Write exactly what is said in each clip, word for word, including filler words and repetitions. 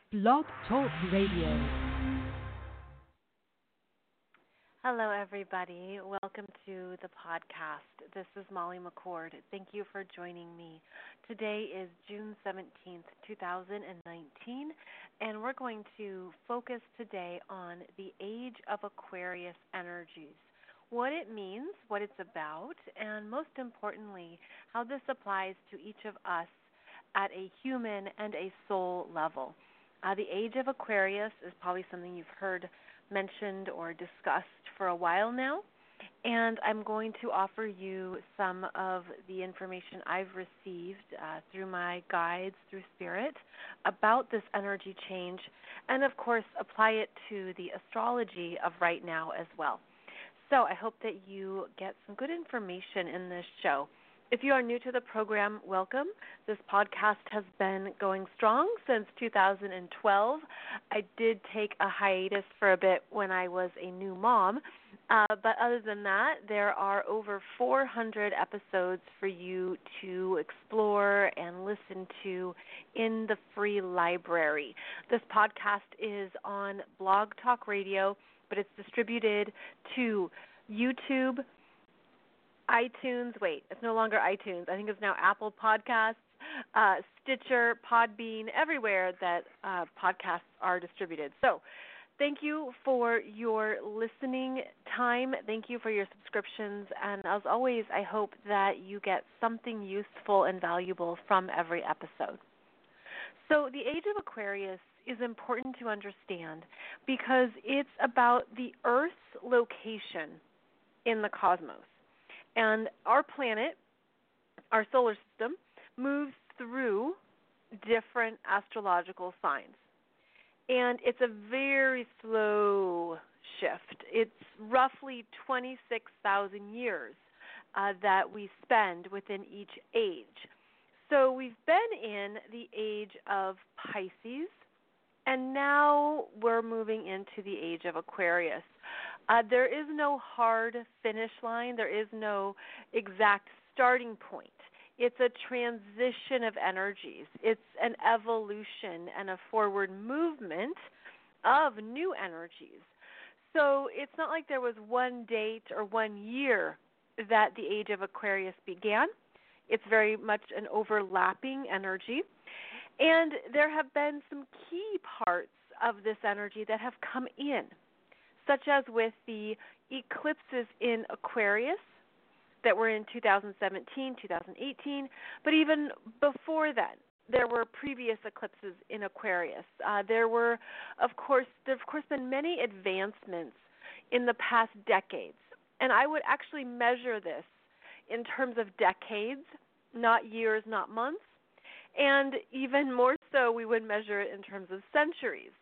Blog Talk Radio. Hello, everybody. Welcome to the podcast. This is Molly McCord. Thank you for joining me. Today is June seventeenth, two thousand nineteen, and we're going to focus today on the age of Aquarius energies, what it means, what it's about, and most importantly, how this applies to each of us at a human and a soul level. Uh, the age of Aquarius is probably something you've heard mentioned or discussed for a while now, and I'm going to offer you some of the information I've received uh, through my guides, through Spirit, about this energy change, and of course apply it to the astrology of right now as well. So I hope that you get some good information in this show. If you are new to the program, welcome. This podcast has been going strong since two thousand twelve. I did take a hiatus for a bit when I was a new mom, uh, but other than that, there are over four hundred episodes for you to explore and listen to in the free library. This podcast is on Blog Talk Radio, but it's distributed to YouTube, iTunes, wait, it's no longer iTunes. I think it's now Apple Podcasts, uh, Stitcher, Podbean, everywhere that uh, podcasts are distributed. So thank you for your listening time. Thank you for your subscriptions. And as always, I hope that you get something useful and valuable from every episode. So the age of Aquarius is important to understand because it's about the Earth's location in the cosmos. And our planet, our solar system, moves through different astrological signs. And it's a very slow shift. It's roughly twenty-six thousand years uh, that we spend within each age. So we've been in the age of Pisces, and now we're moving into the age of Aquarius. Uh, there is no hard finish line. There is no exact starting point. It's a transition of energies. It's an evolution and a forward movement of new energies. So it's not like there was one date or one year that the age of Aquarius began. It's very much an overlapping energy. And there have been some key parts of this energy that have come in, such as with the eclipses in Aquarius that were in two thousand seventeen, two thousand eighteen, but even before then, there were previous eclipses in Aquarius. Uh, there were, of course, there have of course been many advancements in the past decades, and I would actually measure this in terms of decades, not years, not months, and even more so, we would measure it in terms of centuries.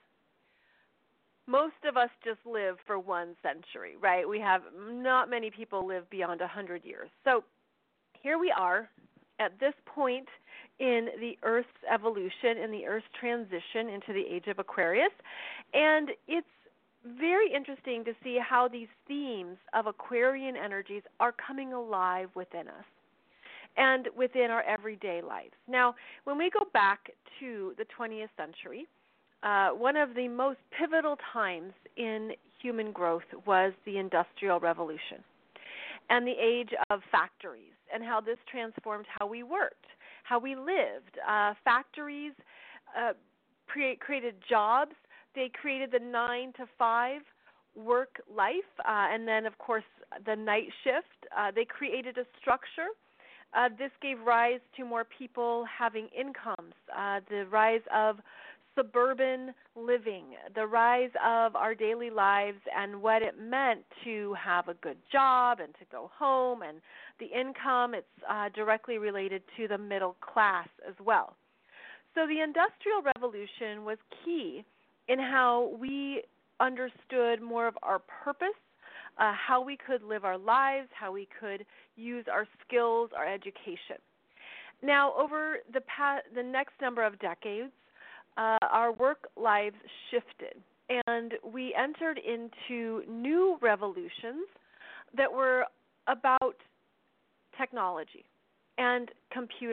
Most of us just live for one century, right? We have not many people live beyond one hundred years. So here we are at this point in the Earth's evolution, in the Earth's transition into the age of Aquarius. And it's very interesting to see how these themes of Aquarian energies are coming alive within us and within our everyday lives. Now, when we go back to the twentieth century, Uh, one of the most pivotal times in human growth was the Industrial Revolution and the age of factories and how this transformed how we worked, how we lived. Uh, factories uh, create, created jobs. They created the nine to five work life, uh, and then, of course, the night shift. Uh, they created a structure. Uh, this gave rise to more people having incomes, uh, the rise of suburban living, the rise of our daily lives and what it meant to have a good job and to go home, and the income, it's uh, directly related to the middle class as well. So the Industrial Revolution was key in how we understood more of our purpose, uh, how we could live our lives, how we could use our skills, our education. Now, over the past, the next number of decades, Uh, our work lives shifted, and we entered into new revolutions that were about technology and computers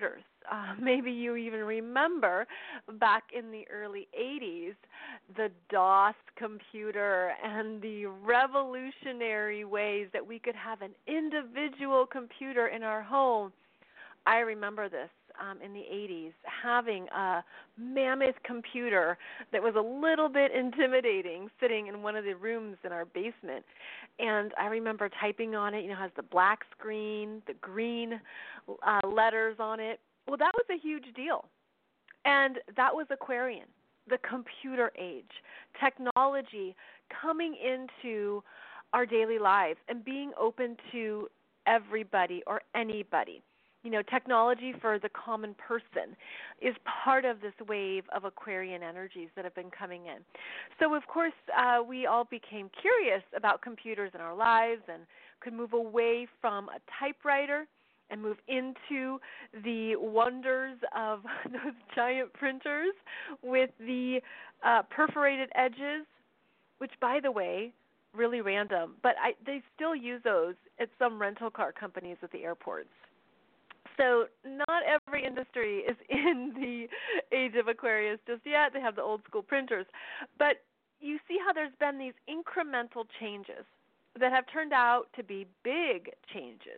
uh, maybe you even remember back in the early eighties, the DOS computer and the revolutionary ways that we could have an individual computer in our home. I remember this um, in the eighties, having a mammoth computer that was a little bit intimidating sitting in one of the rooms in our basement. And I remember typing on it, you know, it has the black screen, the green uh, letters on it. Well, that was a huge deal. And that was Aquarian, the computer age, technology coming into our daily lives and being open to everybody or anybody. You know, technology for the common person is part of this wave of Aquarian energies that have been coming in. So, of course, uh, we all became curious about computers in our lives and could move away from a typewriter and move into the wonders of those giant printers with the uh, perforated edges, which, by the way, really random, but I, they still use those at some rental car companies at the airports. So not every industry is in the age of Aquarius just yet. They have the old school printers. But you see how there's been these incremental changes that have turned out to be big changes.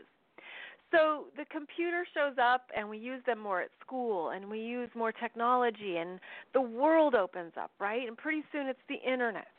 So the computer shows up and we use them more at school and we use more technology and the world opens up, right? And pretty soon it's the internet.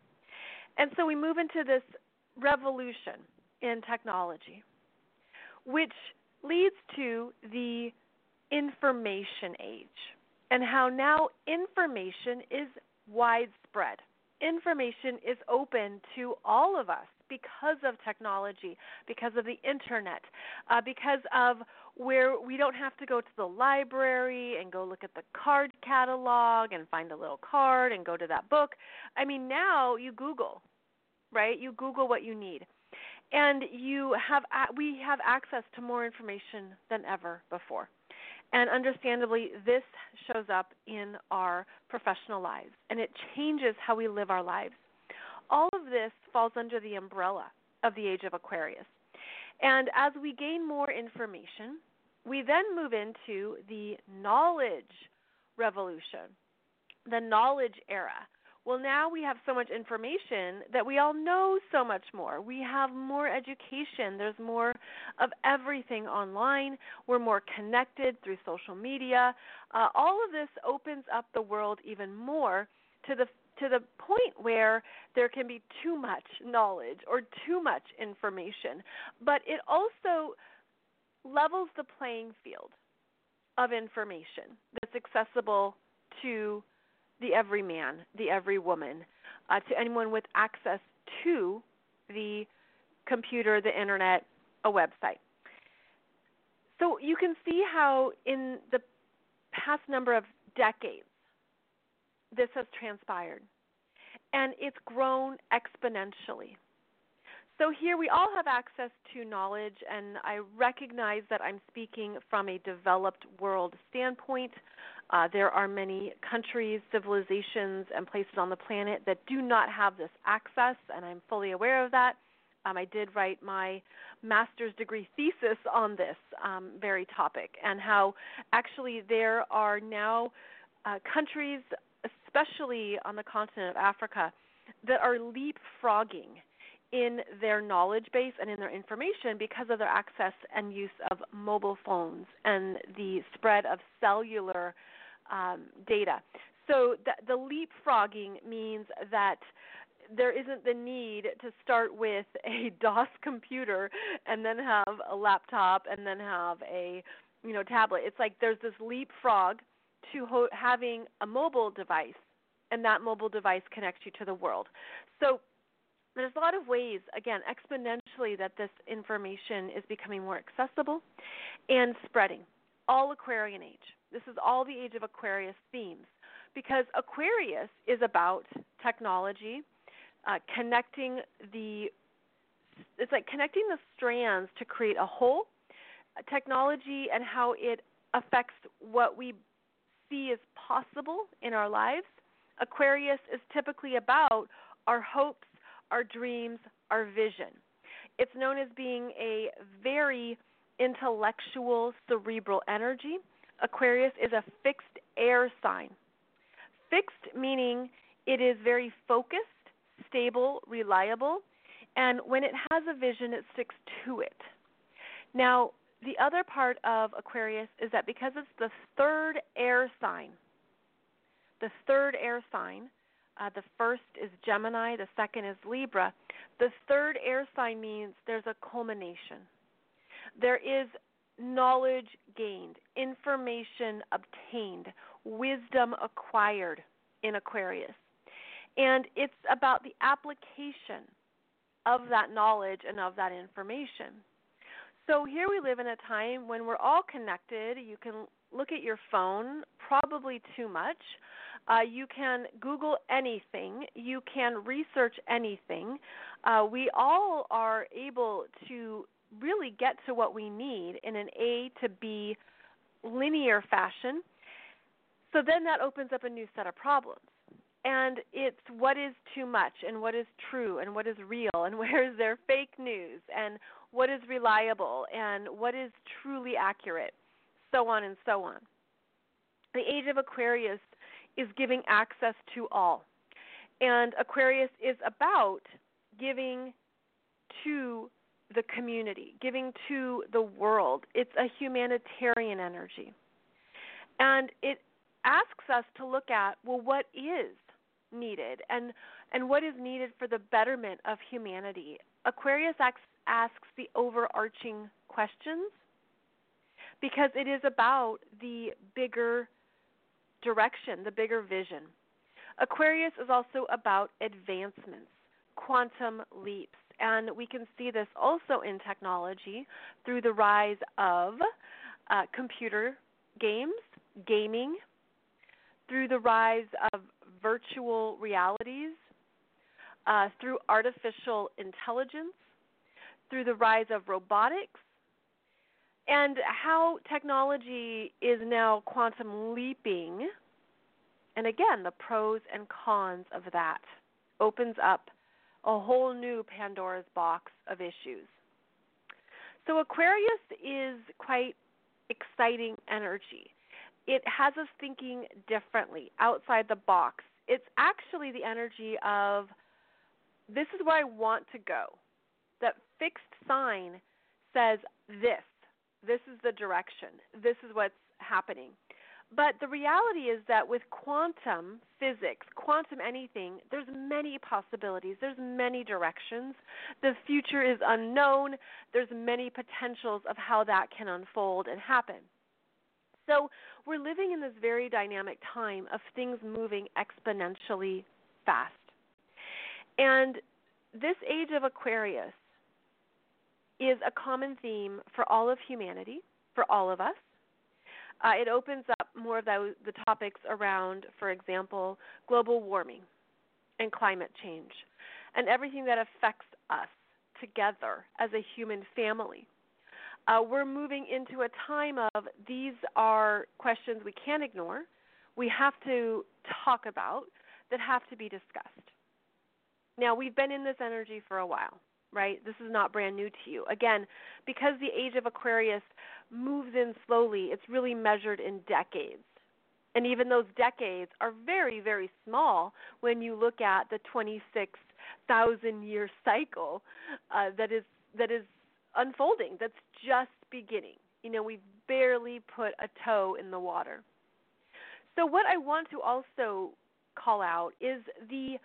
And so we move into this revolution in technology, which leads to the information age and how now information is widespread. Information is open to all of us because of technology, because of the internet, uh, because of where we don't have to go to the library and go look at the card catalog and find a little card and go to that book. I mean, now you Google, right? You Google what you need. And you have, we have access to more information than ever before. And understandably, this shows up in our professional lives, and it changes how we live our lives. All of this falls under the umbrella of the age of Aquarius. And as we gain more information, we then move into the knowledge revolution, the knowledge era. Well, now we have so much information that we all know so much more. We have more education. There's more of everything online. We're more connected through social media. Uh, all of this opens up the world even more to the to the point where there can be too much knowledge or too much information. But it also levels the playing field of information that's accessible to the everyman, the every woman, uh, to anyone with access to the computer, the internet, a website. So you can see how in the past number of decades this has transpired, and it's grown exponentially. So here we all have access to knowledge, and I recognize that I'm speaking from a developed world standpoint. Uh, there are many countries, civilizations, and places on the planet that do not have this access, and I'm fully aware of that. Um, I did write my master's degree thesis on this um, very topic, and how actually there are now uh, countries, especially on the continent of Africa, that are leapfrogging in their knowledge base and in their information because of their access and use of mobile phones and the spread of cellular um, data. So the, the leapfrogging means that there isn't the need to start with a DOS computer and then have a laptop and then have a you know tablet. It's like there's this leapfrog to ho- having a mobile device, and that mobile device connects you to the world. So there's a lot of ways, again, exponentially that this information is becoming more accessible and spreading. All Aquarian age. This is all the age of Aquarius themes, because Aquarius is about technology, uh, connecting the, it's like connecting the strands to create a whole, uh, technology and how it affects what we see as possible in our lives. Aquarius is typically about our hopes, our dreams, our vision. It's known as being a very intellectual, cerebral energy. Aquarius is a fixed air sign. Fixed meaning it is very focused, stable, reliable, and when it has a vision, it sticks to it. Now, the other part of Aquarius is that because it's the third air sign, the third air sign, uh, the first is Gemini, the second is Libra, the third air sign means there's a culmination. There is knowledge gained, information obtained, wisdom acquired in Aquarius. And it's about the application of that knowledge and of that information. So here we live in a time when we're all connected. You can look at your phone, probably too much. Uh, you can Google anything. You can research anything. Uh, we all are able to really get to what we need in an A to B linear fashion. So then that opens up a new set of problems. And it's what is too much and what is true and what is real and where is there fake news and what is reliable and what is truly accurate, so on and so on. The age of Aquarius is giving access to all. And Aquarius is about giving to the community, giving to the world. It's a humanitarian energy. And it asks us to look at, well, what is needed and, and what is needed for the betterment of humanity. Aquarius asks, asks the overarching questions because it is about the bigger direction, the bigger vision. Aquarius is also about advancements, quantum leaps, and we can see this also in technology through the rise of uh, computer games, gaming, through the rise of virtual realities, uh, through artificial intelligence, through the rise of robotics, and how technology is now quantum leaping. And again, the pros and cons of that opens up a whole new Pandora's box of issues. So Aquarius is quite exciting energy. It has us thinking differently, outside the box. It's actually the energy of, this is where I want to go. That fixed sign says this. This is the direction. This is what's happening. But the reality is that with quantum physics, quantum anything, there's many possibilities. There's many directions. The future is unknown. There's many potentials of how that can unfold and happen. So we're living in this very dynamic time of things moving exponentially fast. And this age of Aquarius is a common theme for all of humanity, for all of us. Uh, it opens up more of those, the topics around, for example, global warming and climate change and everything that affects us together as a human family. Uh, we're moving into a time of these are questions we can't ignore, we have to talk about, that have to be discussed. Now, we've been in this energy for a while, right? This is not brand new to you. Again, because the age of Aquarius moves in slowly, it's really measured in decades. And even those decades are very, very small when you look at the twenty-six thousand year cycle uh, that is that is unfolding, that's just beginning. You know, we've barely put a toe in the water. So what I want to also call out is the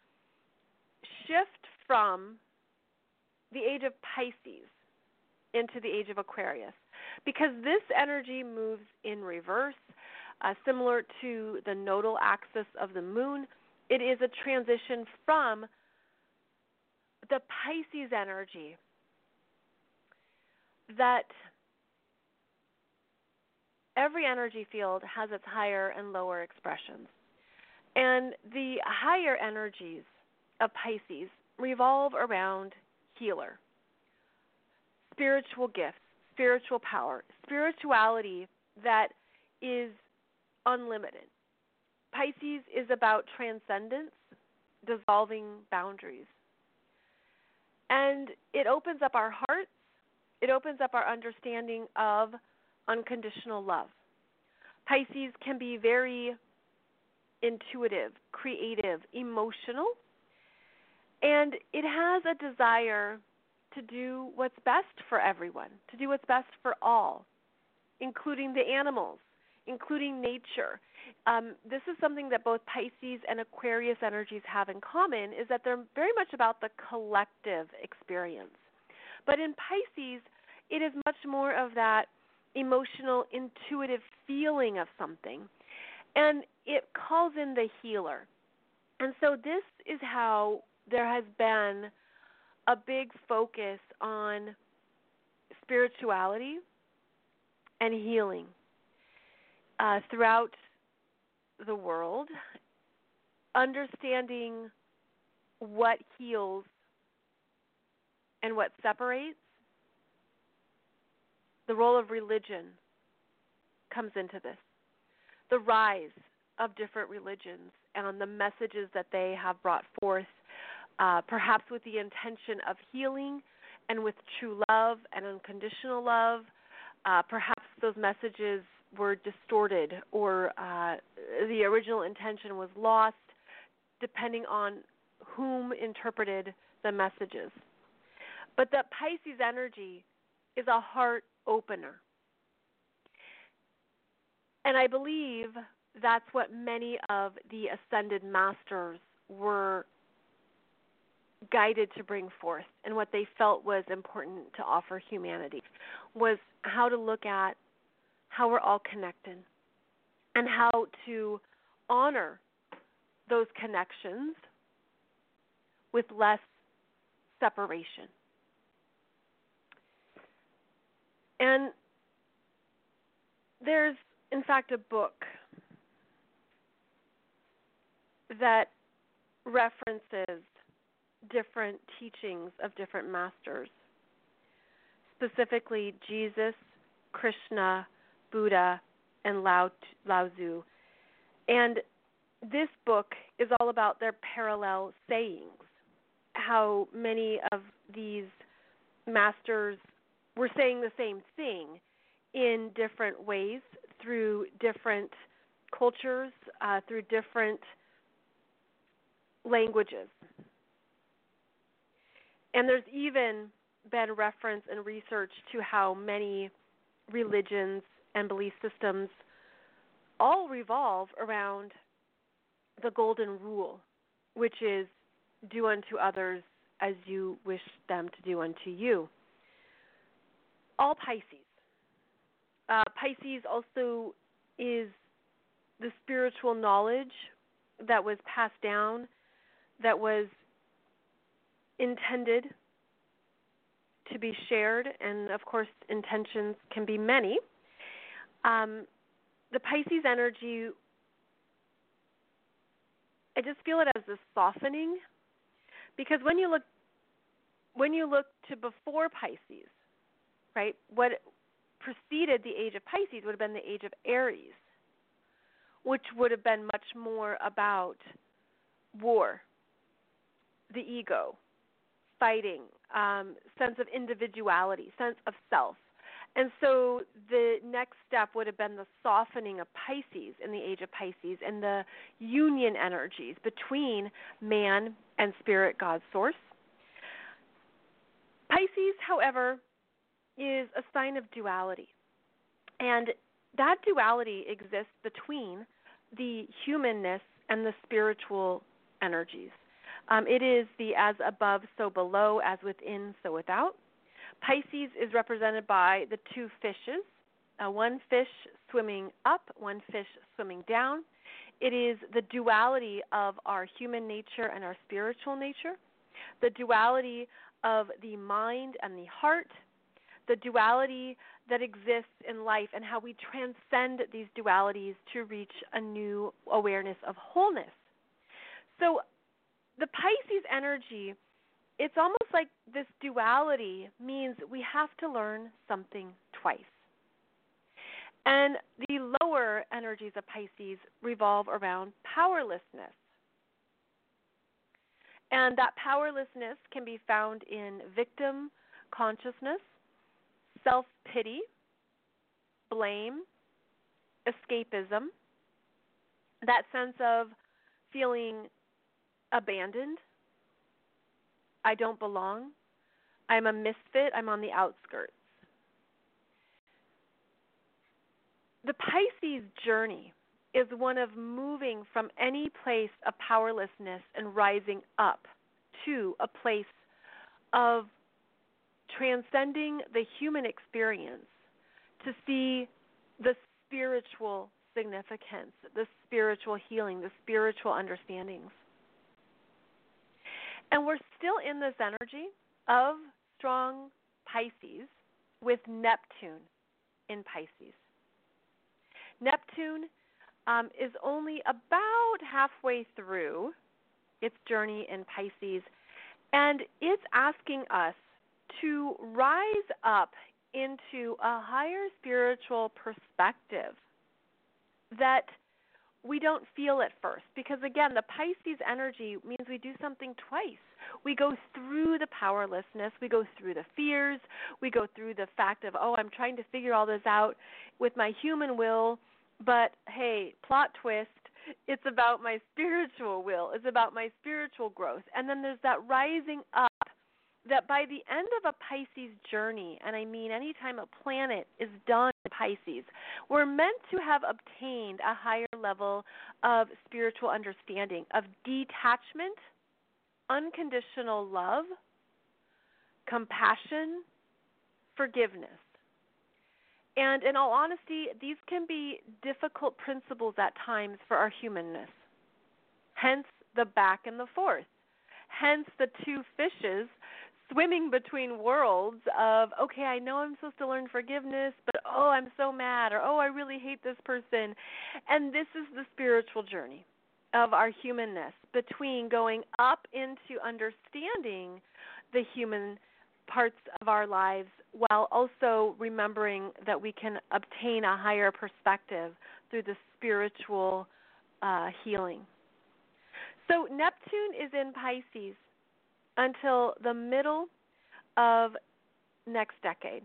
shift from the age of Pisces into the age of Aquarius, because this energy moves in reverse, uh, similar to the nodal axis of the moon. It is a transition from the Pisces energy that every energy field has its higher and lower expressions. And the higher energies of Pisces revolve around healer, spiritual gifts, spiritual power, spirituality that is unlimited. Pisces is about transcendence, dissolving boundaries. And it opens up our hearts. It opens up our understanding of unconditional love. Pisces can be very intuitive, creative, emotional, and it has a desire to do what's best for everyone, to do what's best for all, including the animals, including nature. Um, this is something that both Pisces and Aquarius energies have in common, is that they're very much about the collective experience. But in Pisces, it is much more of that emotional, intuitive feeling of something, and it calls in the healer. And so this is how there has been a big focus on spirituality and healing uh, throughout the world, understanding what heals and what separates. The role of religion comes into this. The rise of different religions and on the messages that they have brought forth, uh, perhaps with the intention of healing and with true love and unconditional love. Uh, perhaps those messages were distorted, or uh, the original intention was lost, depending on whom interpreted the messages. But the Pisces energy is a heart opener. And I believe that's what many of the ascended masters were guided to bring forth, and what they felt was important to offer humanity was how to look at how we're all connected and how to honor those connections with less separation. And there's, in fact, a book that references different teachings of different masters, specifically Jesus, Krishna, Buddha, and Lao, Lao Tzu. And this book is all about their parallel sayings, how many of these masters were saying the same thing in different ways, through different cultures, uh, through different languages. And there's even been reference and research to how many religions and belief systems all revolve around the golden rule, which is do unto others as you wish them to do unto you. All Pisces. Uh, Pisces also is the spiritual knowledge that was passed down, that was intended to be shared, and of course intentions can be many. Um, the Pisces energy, I just feel it as a softening, because when you look when you look to before Pisces, right, what preceded the age of Pisces would have been the age of Aries, which would have been much more about war, the ego, fighting, um, sense of individuality, sense of self. And so the next step would have been the softening of Pisces in the age of Pisces, and the union energies between man and spirit, God, source. Pisces, however, is a sign of duality. And that duality exists between the humanness and the spiritual energies. Um, it is the as above, so below, as within, so without. Pisces is represented by the two fishes, uh, one fish swimming up, one fish swimming down. It is the duality of our human nature and our spiritual nature, the duality of the mind and the heart, the duality that exists in life, and how we transcend these dualities to reach a new awareness of wholeness. So the Pisces energy, it's almost like this duality means we have to learn something twice. And the lower energies of Pisces revolve around powerlessness. And that powerlessness can be found in victim consciousness, self-pity, blame, escapism, that sense of feeling abandoned. I don't belong. I'm a misfit. I'm on the outskirts. The Pisces journey is one of moving from any place of powerlessness and rising up to a place of transcending the human experience to see the spiritual significance, the spiritual healing, the spiritual understandings. And we're still in this energy of strong Pisces with Neptune in Pisces. Neptune um, is only about halfway through its journey in Pisces, and it's asking us to rise up into a higher spiritual perspective that we don't feel at first. Because again, the Pisces energy means we do something twice. We go through the powerlessness, we go through the fears, we go through the fact of, oh, I'm trying to figure all this out with my human will, but hey, plot twist, it's about my spiritual will, it's about my spiritual growth. And then there's that rising up that by the end of a Pisces journey, and I mean anytime a planet is done in Pisces, we're meant to have obtained a higher level of spiritual understanding, of detachment, unconditional love, compassion, forgiveness. And in all honesty, these can be difficult principles at times for our humanness. Hence the back and the forth. Hence the two fishes swimming between worlds of, okay, I know I'm supposed to learn forgiveness, but oh, I'm so mad, or oh, I really hate this person. And this is the spiritual journey of our humanness, between going up into understanding the human parts of our lives while also remembering that we can obtain a higher perspective through the spiritual uh, healing. So Neptune is in Pisces until the middle of next decade,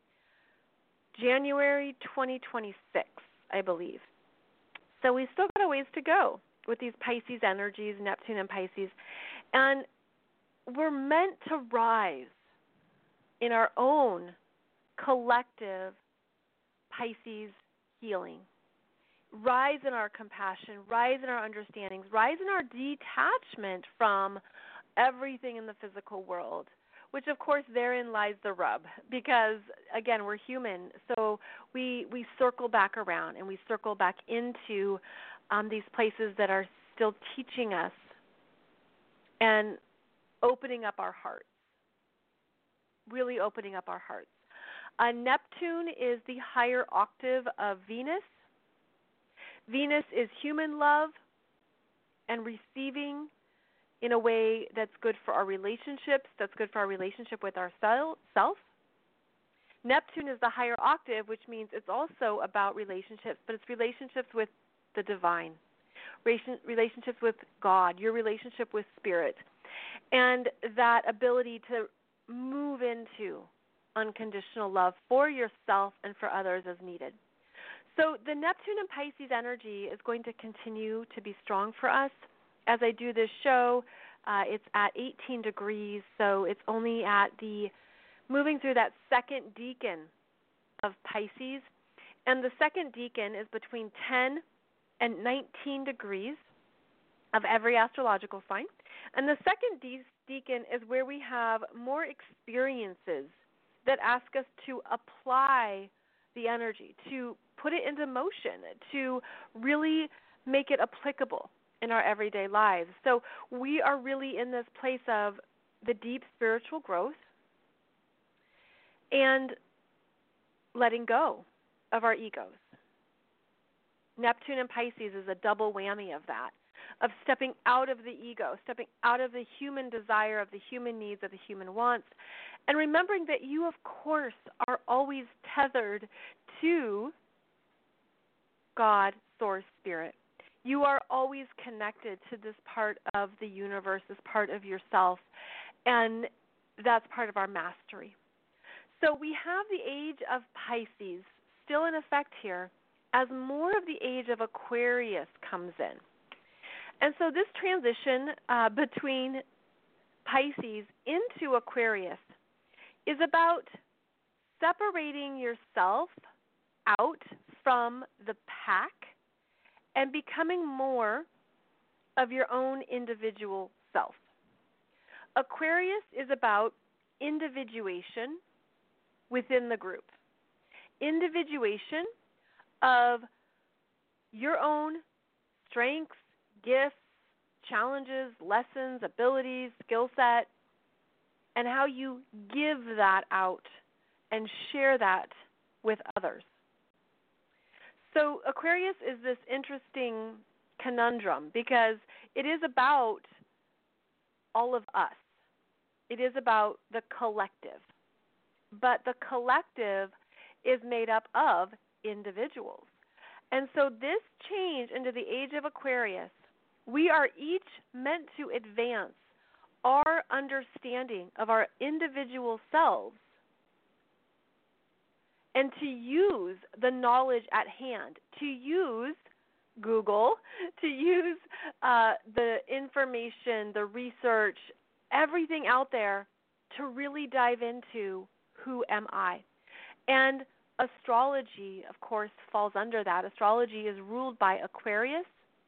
January twenty twenty-six, I believe. So we've still got a ways to go with these Pisces energies, Neptune and Pisces. And we're meant to rise in our own collective Pisces healing. Rise in our compassion, rise in our understandings, rise in our detachment from everything in the physical world, which of course therein lies the rub, because again, we're human, so we we circle back around and we circle back into um, these places that are still teaching us and opening up our hearts, really opening up our hearts. Uh, Neptune is the higher octave of Venus. Venus is human love and receiving in a way that's good for our relationships, that's good for our relationship with ourself. Neptune is the higher octave, which means it's also about relationships, but it's relationships with the divine, relationships with God, your relationship with spirit, and that ability to move into unconditional love for yourself and for others as needed. So the Neptune and Pisces energy is going to continue to be strong for us. As I do this show, uh, it's at eighteen degrees, so it's only at the, moving through that second decan of Pisces. And the second decan is between ten and nineteen degrees of every astrological sign. And the second de- decan is where we have more experiences that ask us to apply the energy, to put it into motion, to really make it applicable in our everyday lives. So we are really in this place of the deep spiritual growth and letting go of our egos. Neptune and Pisces is a double whammy of that, of stepping out of the ego, stepping out of the human desire, of the human needs, of the human wants, and remembering that you, of course, are always tethered to God, Source, Spirit. You are always connected to this part of the universe, this part of yourself, and that's part of our mastery. So we have the age of Pisces still in effect here, as more of the age of Aquarius comes in. And so this transition uh, between Pisces into Aquarius is about separating yourself out from the pack and becoming more of your own individual self. Aquarius is about individuation within the group. Individuation of your own strengths, gifts, challenges, lessons, abilities, skill set, and how you give that out and share that with others. So Aquarius is this interesting conundrum because it is about all of us. It is about the collective. But the collective is made up of individuals. And so this change into the age of Aquarius, we are each meant to advance our understanding of our individual selves and to use the knowledge at hand, to use Google, to use uh, the information, the research, everything out there to really dive into who am I. And astrology, of course, falls under that. Astrology is ruled by Aquarius.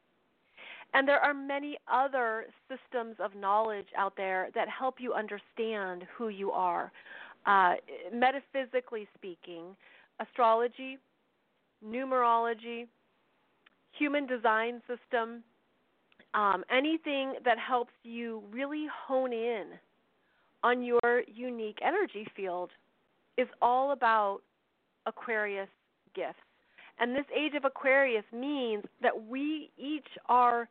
And there are many other systems of knowledge out there that help you understand who you are. Uh, metaphysically speaking, astrology, numerology, human design system, um, anything that helps you really hone in on your unique energy field is all about Aquarius gifts. And this age of Aquarius means that we each are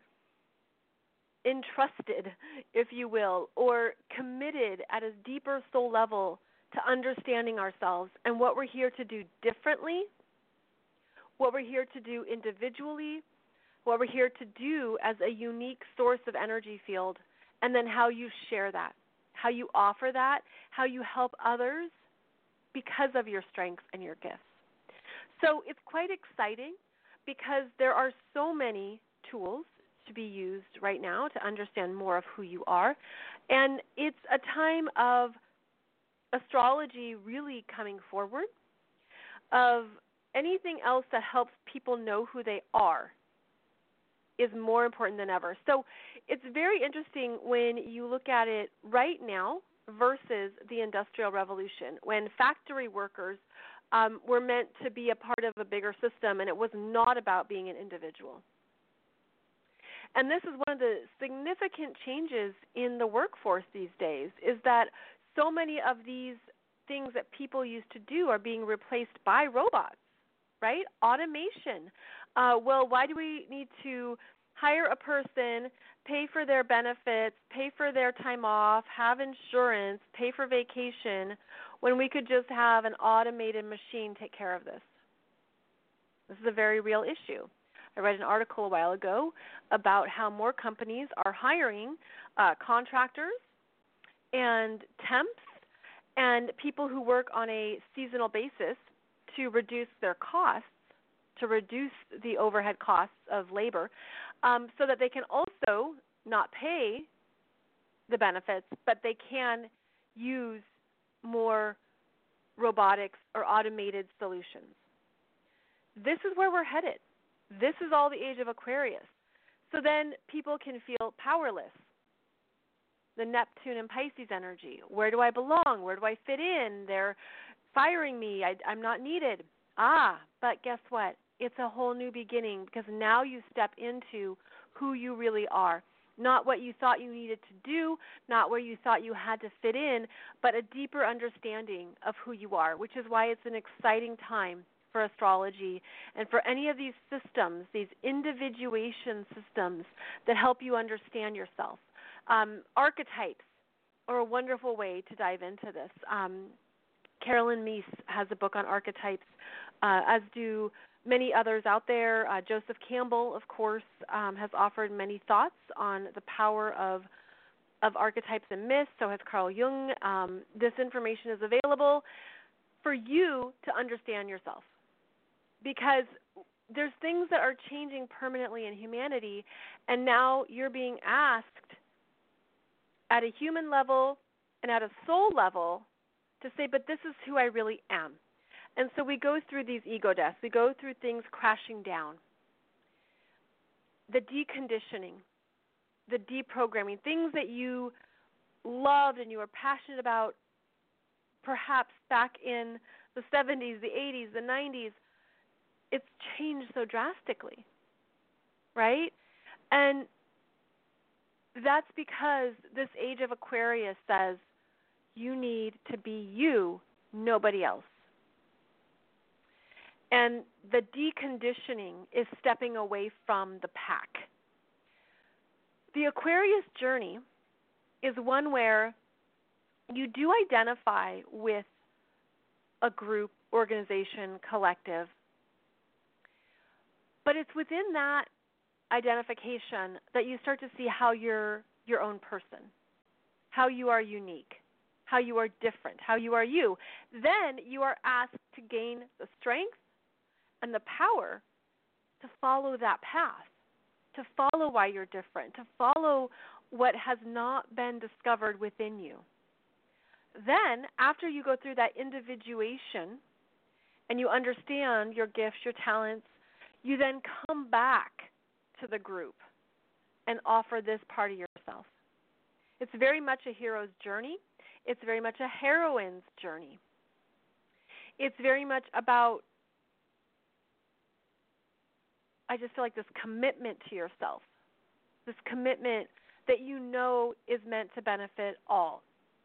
entrusted, if you will, or committed at a deeper soul level to understanding ourselves and what we're here to do differently, what we're here to do individually, what we're here to do as a unique source of energy field, and then how you share that, how you offer that, how you help others because of your strengths and your gifts. So it's quite exciting because there are so many tools to be used right now to understand more of who you are. And it's a time of astrology really coming forward, of anything else that helps people know who they are is more important than ever. So it's very interesting when you look at it right now versus the Industrial Revolution, when factory workers um, were meant to be a part of a bigger system, and it was not about being an individual. And this is one of the significant changes in the workforce these days, is that so many of these things that people used to do are being replaced by robots, right? Automation. Uh, well, why do we need to hire a person, pay for their benefits, pay for their time off, have insurance, pay for vacation, when we could just have an automated machine take care of this? This is a very real issue. I read an article a while ago about how more companies are hiring uh, contractors and temps and people who work on a seasonal basis to reduce their costs, to reduce the overhead costs of labor, um, so that they can also not pay the benefits, but they can use more robotics or automated solutions. This is where we're headed. This is all the age of Aquarius. So then people can feel powerless. The Neptune and Pisces energy. Where do I belong? Where do I fit in? They're firing me. I, I'm not needed. Ah, but guess what? It's a whole new beginning, because now you step into who you really are. Not what you thought you needed to do, not where you thought you had to fit in, but a deeper understanding of who you are, which is why it's an exciting time for astrology and for any of these systems, these individuation systems that help you understand yourself. Um, archetypes are a wonderful way to dive into this. Um, Carolyn Meese has a book on archetypes, uh, as do many others out there. Uh, Joseph Campbell, of course, um, has offered many thoughts on the power of of archetypes and myths. So has Carl Jung. Um, this information is available for you to understand yourself, because there's things that are changing permanently in humanity, and now you're being asked at a human level and at a soul level to say, but this is who I really am. And so we go through these ego deaths. We go through things crashing down. The deconditioning, the deprogramming, things that you loved and you were passionate about perhaps back in the seventies, the eighties, the nineties, it's changed so drastically, right? And that's because this age of Aquarius says you need to be you, nobody else. And the deconditioning is stepping away from the pack. The Aquarius journey is one where you do identify with a group, organization, collective, but it's within that identification that you start to see how you're your own person, how you are unique, how you are different, how you are you. Then you are asked to gain the strength and the power to follow that path, to follow why you're different, to follow what has not been discovered within you. Then, after you go through that individuation and you understand your gifts, your talents, you then come back to the group and offer this part of yourself. It's very much a hero's journey. It's very much a heroine's journey. It's very much about, I just feel like this commitment to yourself, this commitment that you know is meant to benefit all.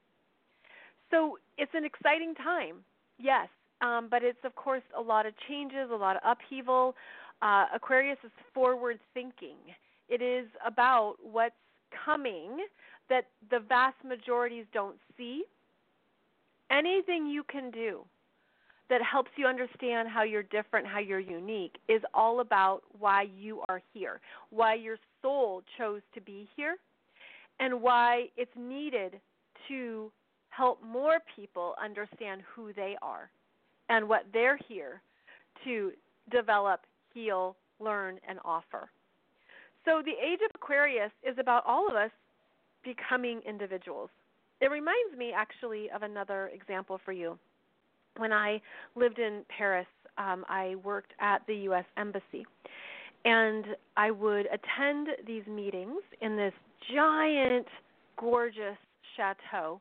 So it's an exciting time, yes, um, but it's, of course, a lot of changes, a lot of upheaval. Uh, Aquarius is forward thinking. It is about what's coming that the vast majorities don't see. Anything you can do that helps you understand how you're different, how you're unique, is all about why you are here, why your soul chose to be here, and why it's needed to help more people understand who they are and what they're here to develop, heal, learn, and offer. So the age of Aquarius is about all of us becoming individuals. It reminds me actually of another example for you. When I lived in Paris, um, I worked at the U S Embassy, and I would attend these meetings in this giant, gorgeous chateau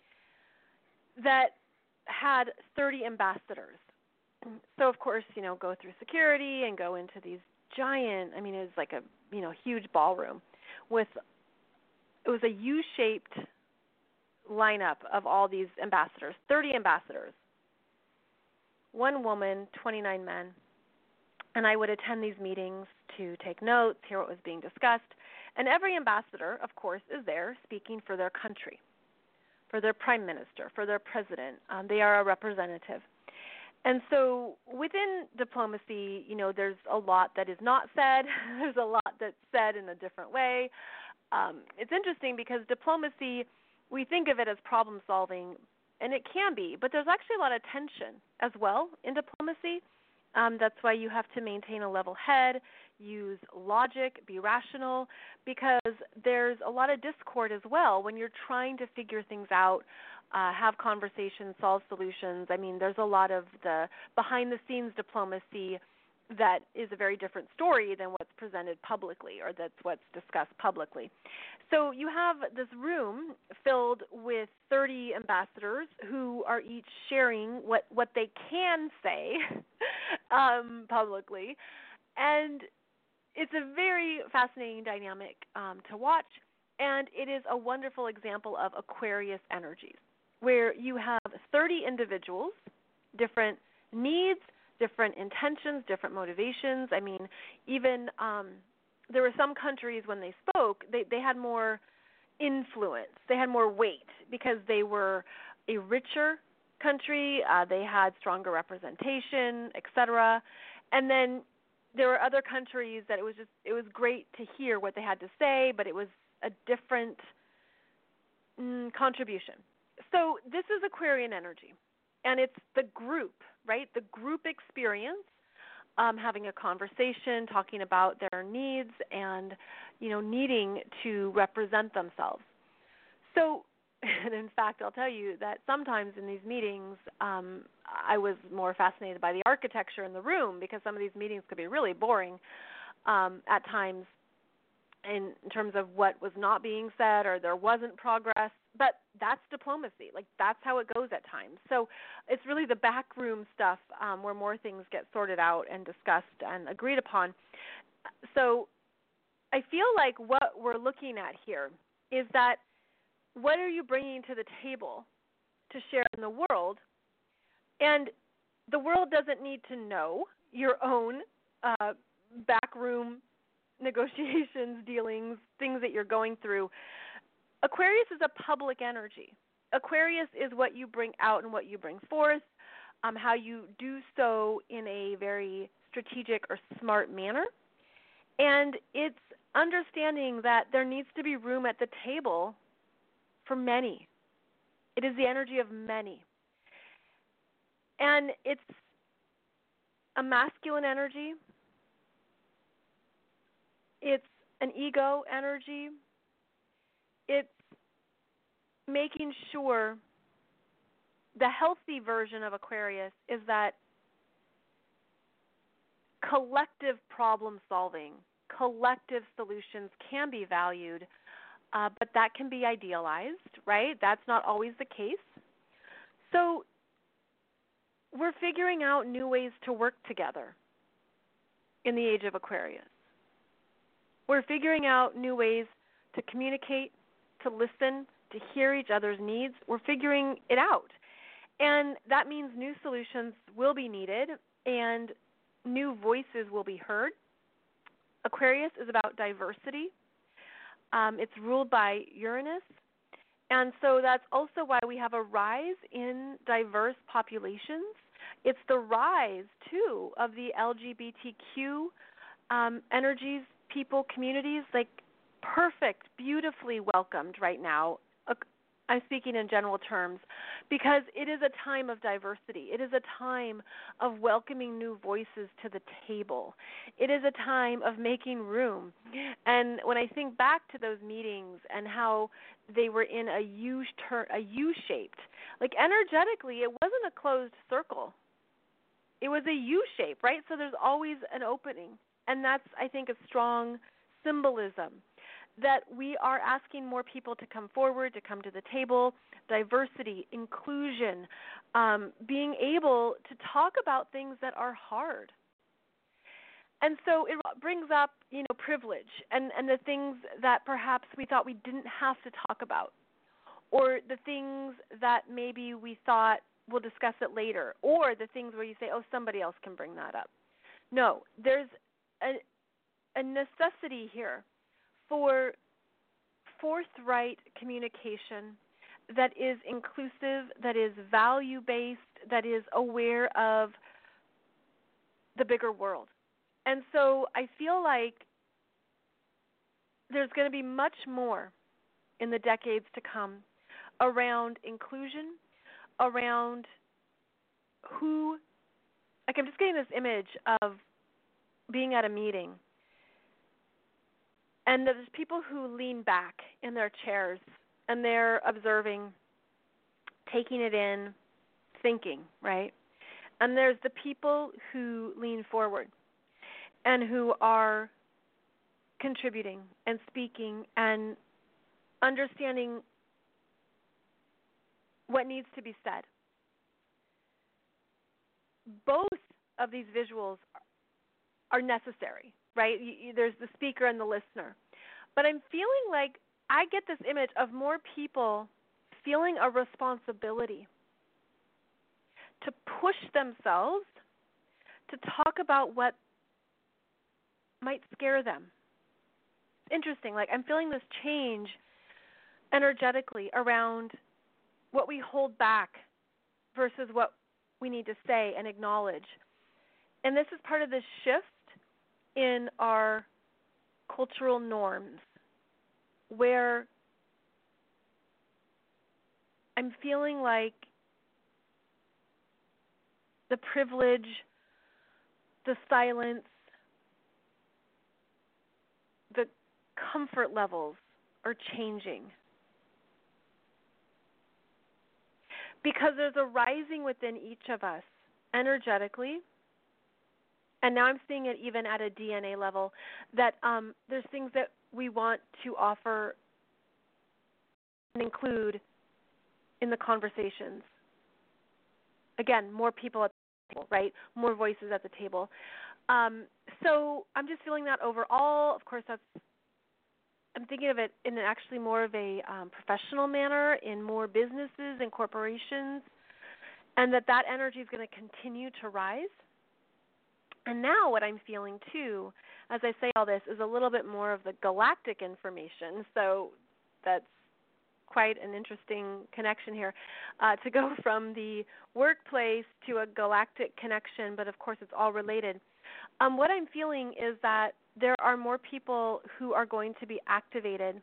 that had thirty ambassadors. So, of course, you know, go through security and go into these giant, I mean, it was like a, you know, huge ballroom with, it was a U-shaped lineup of all these ambassadors, thirty ambassadors. One woman, twenty-nine men. And I would attend these meetings to take notes, hear what was being discussed. And every ambassador, of course, is there speaking for their country, for their prime minister, for their president. Um, they are a representative. And so within diplomacy, you know, there's a lot that is not said. There's a lot that's said in a different way. Um, it's interesting because diplomacy, we think of it as problem solving, and it can be, but there's actually a lot of tension as well in diplomacy. Um, that's why you have to maintain a level head, use logic, be rational, because there's a lot of discord as well when you're trying to figure things out, uh, have conversations, solve solutions. I mean, there's a lot of the behind-the-scenes diplomacy that is a very different story than what's presented publicly or that's what's discussed publicly. So you have this room filled with thirty ambassadors who are each sharing what, what they can say um, publicly. And it's a very fascinating dynamic um, to watch, and it is a wonderful example of Aquarius energies, where you have thirty individuals, different needs, different intentions, different motivations. I mean, even um, there were some countries when they spoke, they, they had more influence. They had more weight because they were a richer country. Uh, they had stronger representation, et cetera. And then there were other countries that it was just, it was great to hear what they had to say, but it was a different mm, contribution. So this is Aquarian energy, and it's the group, right? The group experience um, having a conversation, talking about their needs, and, you know, needing to represent themselves. So, and in fact, I'll tell you that sometimes in these meetings, um, I was more fascinated by the architecture in the room, because some of these meetings could be really boring um, at times in, in terms of what was not being said, or there wasn't progress. But that's diplomacy. Like, that's how it goes at times. So it's really the backroom stuff um, where more things get sorted out and discussed and agreed upon. So I feel like what we're looking at here is that, what are you bringing to the table to share in the world? And the world doesn't need to know your own uh, backroom negotiations, dealings, things that you're going through. Aquarius is a public energy. Aquarius is what you bring out and what you bring forth, um, how you do so in a very strategic or smart manner. And it's understanding that there needs to be room at the table for many. It is the energy of many. And it's a masculine energy. It's an ego energy. It's making sure the healthy version of Aquarius is that collective problem solving, collective solutions can be valued. Uh, but that can be idealized, right? That's not always the case. So we're figuring out new ways to work together in the age of Aquarius. We're figuring out new ways to communicate, to listen, to hear each other's needs. We're figuring it out. And that means new solutions will be needed and new voices will be heard. Aquarius is about diversity. Um, it's ruled by Uranus, and so that's also why we have a rise in diverse populations. It's the rise, too, of the L G B T Q um, energies, people, communities, like perfect, beautifully welcomed right now. I'm speaking in general terms, because it is a time of diversity. It is a time of welcoming new voices to the table. It is a time of making room. And when I think back to those meetings and how they were in a U, a U-shaped, like energetically, it wasn't a closed circle. It was a U-shape, right? So there's always an opening. And that's, I think, a strong symbolism that we are asking more people to come forward, to come to the table, diversity, inclusion, um, being able to talk about things that are hard. And so it brings up, you know, privilege and, and the things that perhaps we thought we didn't have to talk about, or the things that maybe we thought we'll discuss it later, or the things where you say, oh, somebody else can bring that up. No, there's a, a necessity here for forthright communication that is inclusive, that is value-based, that is aware of the bigger world. And so I feel like there's going to be much more in the decades to come around inclusion, around who, like I'm just getting this image of being at a meeting, and there's people who lean back in their chairs and they're observing, taking it in, thinking, right? And there's the people who lean forward and who are contributing and speaking and understanding what needs to be said. Both of these visuals are necessary, right? You, you, there's the speaker and the listener. But I'm feeling like I get this image of more people feeling a responsibility to push themselves to talk about what might scare them. It's interesting. Like, I'm feeling this change energetically around what we hold back versus what we need to say and acknowledge. And this is part of this shift in our cultural norms, where I'm feeling like the privilege, the silence, the comfort levels are changing. Because there's a rising within each of us energetically, and now I'm seeing it even at a D N A level, that um, there's things that we want to offer and include in the conversations. Again, more people at the table, right? More voices at the table. Um, so I'm just feeling that overall. Of course, that's I'm thinking of it in actually more of a um, professional manner, in more businesses and corporations, and that that energy is going to continue to rise. And now what I'm feeling, too, as I say all this, is a little bit more of the galactic information. So that's quite an interesting connection here, uh, to go from the workplace to a galactic connection, but of course it's all related. Um, what I'm feeling is that there are more people who are going to be activated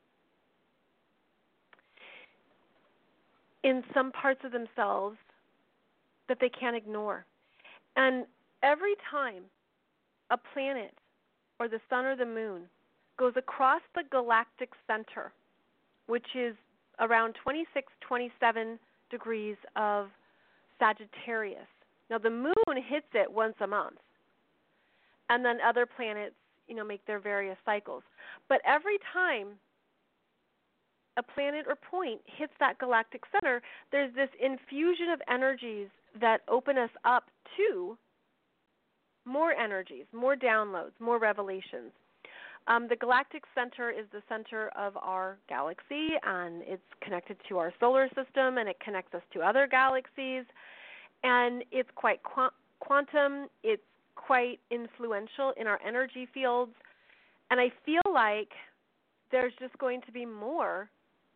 in some parts of themselves that they can't ignore. And every time a planet or the sun or the moon goes across the galactic center, which is around twenty-six, twenty-seven degrees of Sagittarius. Now, the moon hits it once a month, and then other planets, you know, make their various cycles. But every time a planet or point hits that galactic center, there's this infusion of energies that open us up to more energies, more downloads, more revelations. Um, the galactic center is the center of our galaxy, and it's connected to our solar system, and it connects us to other galaxies. And it's quite qu- quantum. It's quite influential in our energy fields. And I feel like there's just going to be more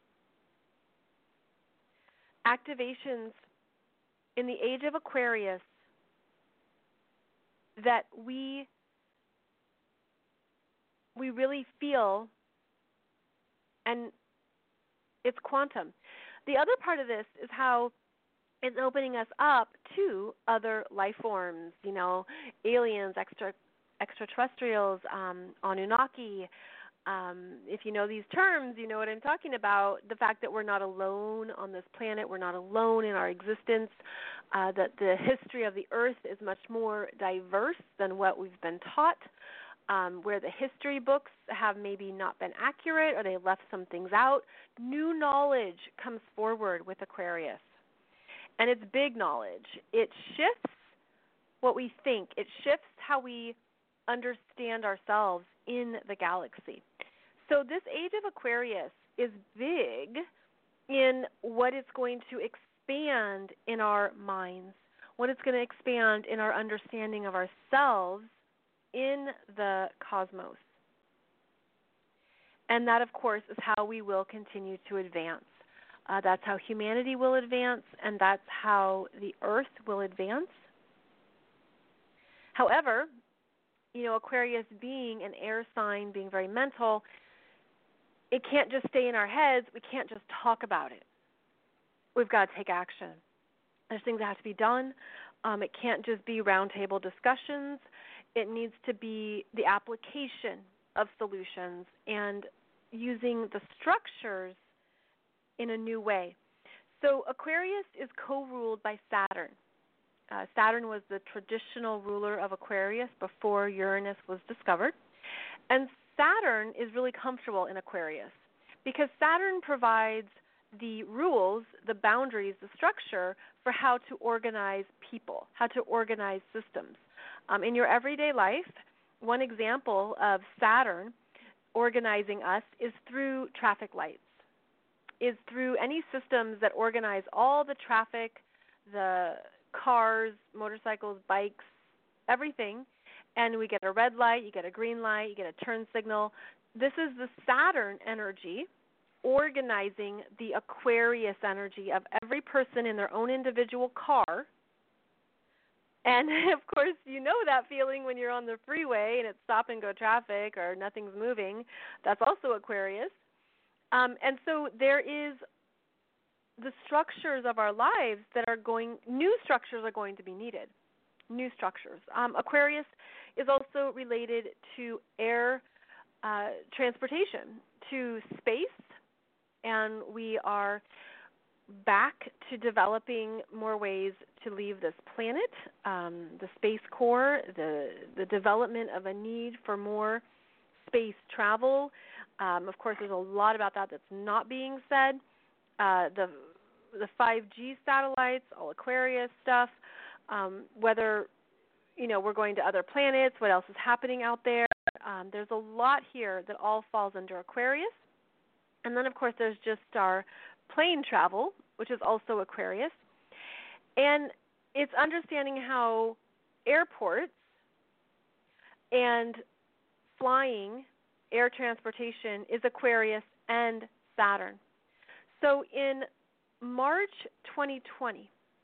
activations in the age of Aquarius that we we really feel, and it's quantum. The other part of this is how it's opening us up to other life forms, you know, aliens, extra extraterrestrials, um, Anunnaki. Um, if you know these terms, you know what I'm talking about, the fact that we're not alone on this planet, we're not alone in our existence, uh, that the history of the Earth is much more diverse than what we've been taught, um, where the history books have maybe not been accurate or they left some things out. New knowledge comes forward with Aquarius, and it's big knowledge. It shifts what we think. It shifts how we understand ourselves in the galaxy. So this age of Aquarius is big in what it's going to expand in our minds, what it's going to expand in our understanding of ourselves in the cosmos. And that, of course, is how we will continue to advance. Uh, that's how humanity will advance, and that's how the Earth will advance. However, you know, Aquarius being an air sign, being very mental, it can't just stay in our heads. We can't just talk about it. We've got to take action. There's things that have to be done. Um, it can't just be roundtable discussions. It needs to be the application of solutions and using the structures in a new way. So Aquarius is co-ruled by Saturn. Uh, Saturn was the traditional ruler of Aquarius before Uranus was discovered. And Saturn is really comfortable in Aquarius because Saturn provides the rules, the boundaries, the structure for how to organize people, how to organize systems. Um, in your everyday life, one example of Saturn organizing us is through traffic lights, is through any systems that organize all the traffic, the cars, motorcycles, bikes, everything, and we get a red light, you get a green light, you get a turn signal. This is the Saturn energy organizing the Aquarius energy of every person in their own individual car. And, of course, you know that feeling when you're on the freeway and it's stop-and-go traffic or nothing's moving. That's also Aquarius. Um, and so there is the structures of our lives that are going, new structures are going to be needed. new structures. Um, Aquarius is also related to air uh, transportation, to space, and we are back to developing more ways to leave this planet, um, the Space Corps, the, the development of a need for more space travel. Um, of course, there's a lot about that that's not being said. Uh, the the five G satellites, all Aquarius stuff, um, whether, you know, we're going to other planets, what else is happening out there. Um, there's a lot here that all falls under Aquarius. And then, of course, there's just our plane travel, which is also Aquarius. And it's understanding how airports and flying, air transportation, is Aquarius and Saturn. So in March twenty twenty,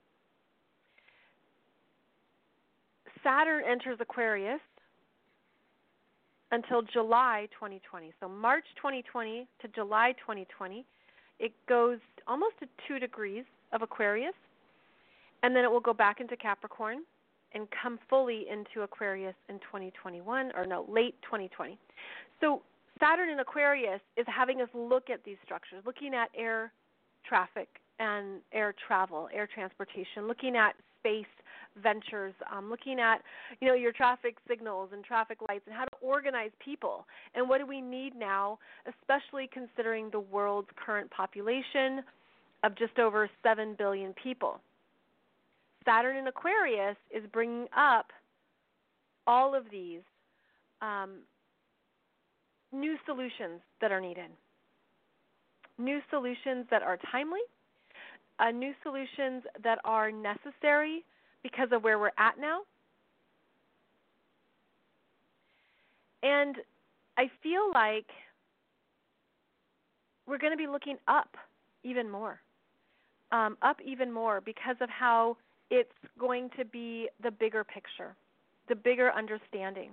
Saturn enters Aquarius until July twenty twenty. So March twenty twenty to July twenty twenty, it goes almost to two degrees of Aquarius, and then it will go back into Capricorn and come fully into Aquarius in twenty twenty-one, or no, late twenty twenty. So Saturn in Aquarius is having us look at these structures, looking at air traffic and air travel, air transportation, looking at space ventures, um, looking at, you know, your traffic signals and traffic lights and how to organize people. And what do we need now, especially considering the world's current population of just over seven billion people. Saturn in Aquarius is bringing up all of these um, new solutions that are needed, new solutions that are timely, uh, new solutions that are necessary because of where we're at now. And I feel like we're going to be looking up even more, um, up even more because of how it's going to be the bigger picture, the bigger understanding.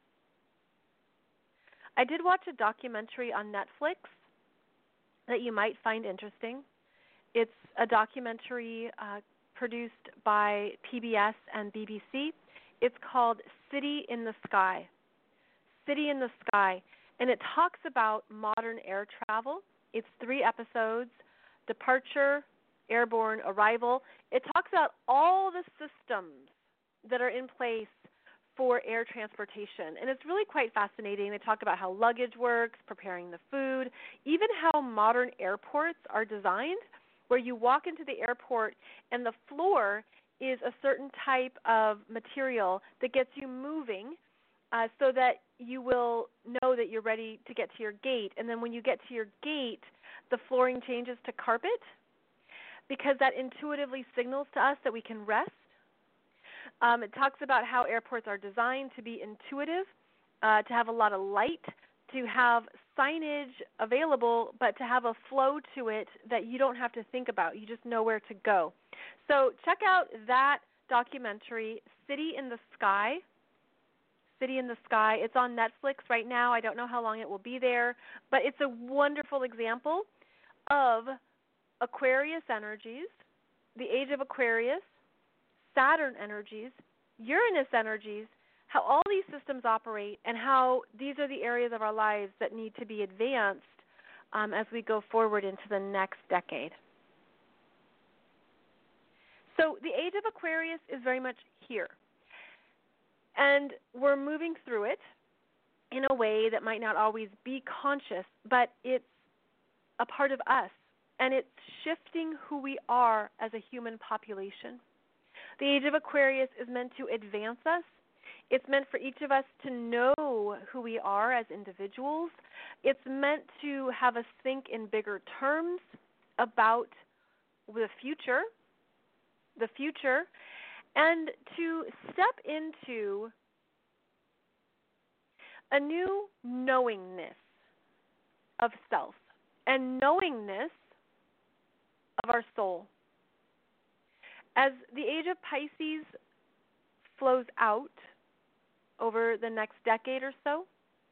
I did watch a documentary on Netflix that you might find interesting. It's a documentary uh, produced by P B S and B B C. It's called City in the Sky. City in the Sky. And it talks about modern air travel. It's three episodes: departure, airborne, arrival. It talks about all the systems that are in place for air transportation. And it's really quite fascinating. They talk about how luggage works, preparing the food, even how modern airports are designed, where you walk into the airport and the floor is a certain type of material that gets you moving uh, so that you will know that you're ready to get to your gate. And then when you get to your gate, the flooring changes to carpet because that intuitively signals to us that we can rest. Um, it talks about how airports are designed to be intuitive, uh, to have a lot of light, to have signage available, but to have a flow to it that you don't have to think about. You just know where to go. So check out that documentary, City in the Sky. City in the Sky. It's on Netflix right now. I don't know how long it will be there, but it's a wonderful example of Aquarius energies, the age of Aquarius, Saturn energies, Uranus energies, how all these systems operate, and how these are the areas of our lives that need to be advanced um, as we go forward into the next decade. So the age of Aquarius is very much here. And we're moving through it in a way that might not always be conscious, but it's a part of us. And it's shifting who we are as a human population. The age of Aquarius is meant to advance us. It's meant for each of us to know who we are as individuals. It's meant to have us think in bigger terms about the future, the future, and to step into a new knowingness of self and knowingness of our soul. As the age of Pisces flows out over the next decade or so,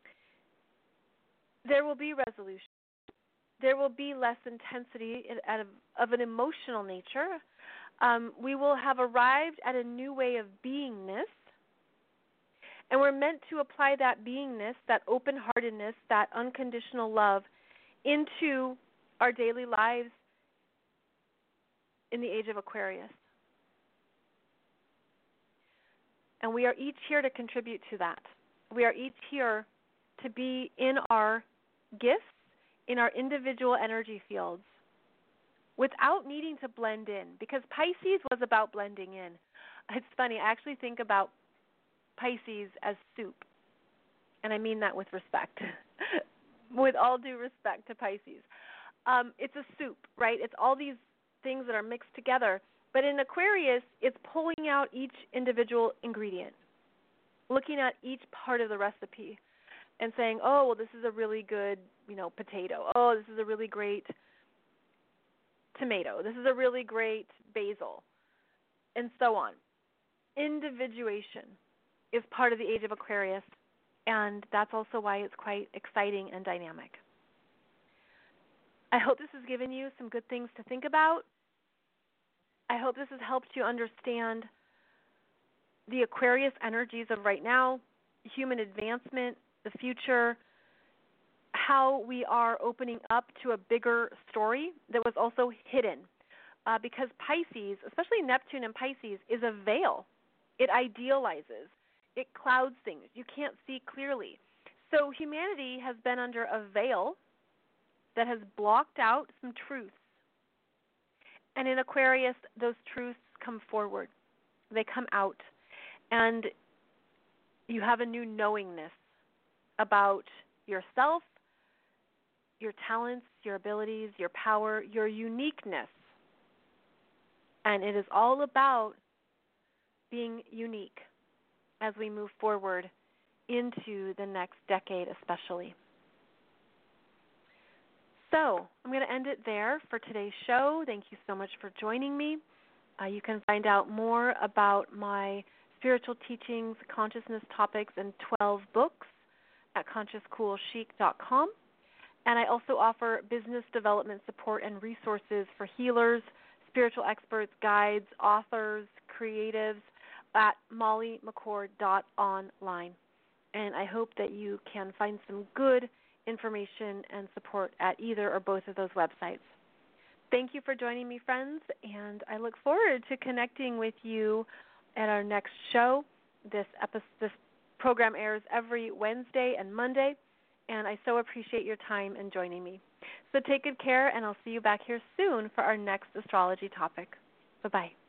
there will be resolution. There will be less intensity of an emotional nature. Um, we will have arrived at a new way of beingness, and we're meant to apply that beingness, that open-heartedness, that unconditional love into our daily lives in the age of Aquarius. And we are each here to contribute to that. We are each here to be in our gifts, in our individual energy fields, without needing to blend in, because Pisces was about blending in. It's funny, I actually think about Pisces as soup, and I mean that with respect, with all due respect to Pisces. Um, it's a soup, right? It's all these things that are mixed together, but in Aquarius, it's pulling out each individual ingredient, looking at each part of the recipe and saying, oh, well, this is a really good, you know, potato. Oh, this is a really great tomato. This is a really great basil, and so on. Individuation is part of the age of Aquarius, and that's also why it's quite exciting and dynamic. I hope this has given you some good things to think about. I hope this has helped you understand the Aquarius energies of right now, human advancement, the future, how we are opening up to a bigger story that was also hidden. Uh, because Pisces, especially Neptune and Pisces, is a veil. It idealizes. It clouds things. You can't see clearly. So humanity has been under a veil that has blocked out some truths. And in Aquarius, those truths come forward. They come out. And you have a new knowingness about yourself, your talents, your abilities, your power, your uniqueness. And it is all about being unique as we move forward into the next decade especially. So I'm going to end it there for today's show. Thank you so much for joining me. Uh, you can find out more about my spiritual teachings, consciousness topics, and twelve books at conscious cool chic dot com. And I also offer business development support and resources for healers, spiritual experts, guides, authors, creatives at molly mccord dot online. And I hope that you can find some good information and support at either or both of those websites. Thank you for joining me, friends, and I look forward to connecting with you at our next show. This episode, this program airs every Wednesday and Monday, and I so appreciate your time in joining me. So take good care, and I'll see you back here soon for our next astrology topic. Bye-bye.